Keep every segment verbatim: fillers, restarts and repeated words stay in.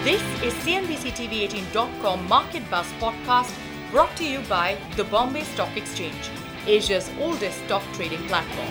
This is C N B C T V eighteen dot com Market Buzz podcast brought to you by the Bombay Stock Exchange, Asia's oldest stock trading platform.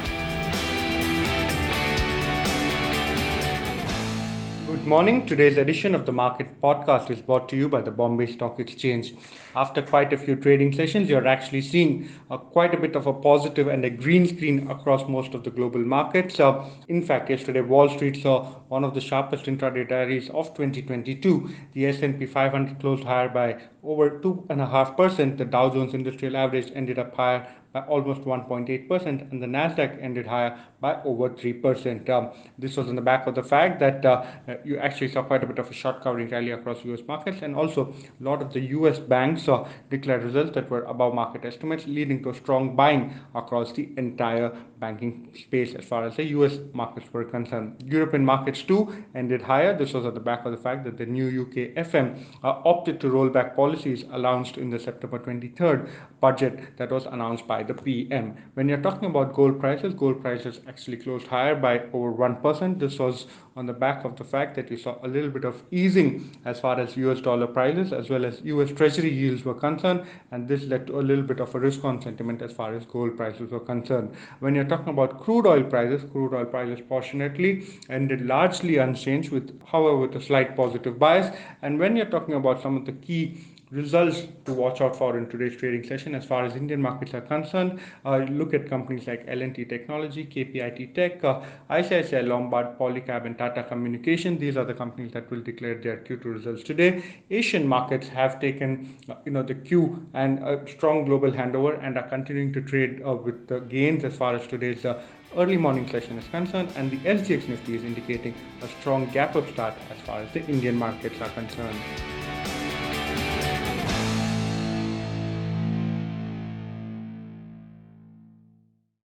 Good morning. Today's edition of the Market Podcast is brought to you by the Bombay Stock Exchange. After quite a few trading sessions, you're actually seeing uh, quite a bit of a positive and a green screen across most of the global markets. Uh, in fact, yesterday Wall Street saw one of the sharpest intraday rallies of twenty twenty-two. The S and P five hundred closed higher by over two point five percent. The Dow Jones Industrial Average ended up higher by almost one point eight percent, and the Nasdaq ended higher by over three percent. Um, this was on the back of the fact that uh, you actually saw quite a bit of a short covering rally across U S markets, and also a lot of the U S banks uh, declared results that were above market estimates, leading to strong buying across the entire banking space as far as the U S markets were concerned. European markets too ended higher. This was on the back of the fact that the new U K F M uh, opted to roll back policies announced in the September twenty-third budget that was announced by the P M. When you're talking about gold prices, gold prices actually closed higher by over one percent. This was on the back of the fact that you saw a little bit of easing as far as U S dollar prices as well as U S Treasury yields were concerned, and this led to a little bit of a risk on sentiment as far as gold prices were concerned. When you're talking about crude oil prices, crude oil prices fortunately ended largely unchanged, with however with a slight positive bias. And when you're talking about some of the key results to watch out for in today's trading session as far as Indian markets are concerned, uh, look at companies like L and T Technology, K P I T Tech, uh, I C I C I Lombard, Polycab and Tata Communication. These are the companies that will declare their Q two results today. Asian markets have taken uh, you know the cue and a strong global handover and are continuing to trade uh, with the gains as far as today's uh, early morning session is concerned, and the S G X Nifty is indicating a strong gap up start as far as the Indian markets are concerned.